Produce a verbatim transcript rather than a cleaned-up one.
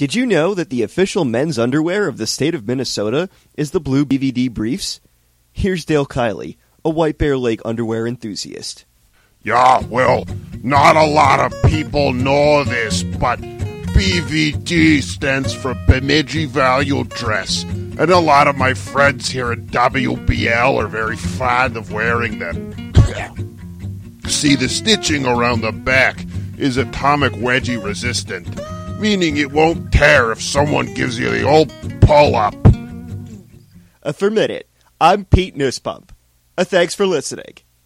Did you know that the official men's underwear of the state of Minnesota is the Blue B V D Briefs? Here's Dale Kiley, a White Bear Lake underwear enthusiast. Yeah, well, not a lot of people know this, but B V D stands for Bemidji Value Dress, and a lot of my friends here at W B L are very fond of wearing them. See, the stitching around the back is atomic wedgie resistant, meaning it won't tear if someone gives you the old pull-up. Uh, for a minute, I'm Pete Nussbaum. Uh, thanks for listening.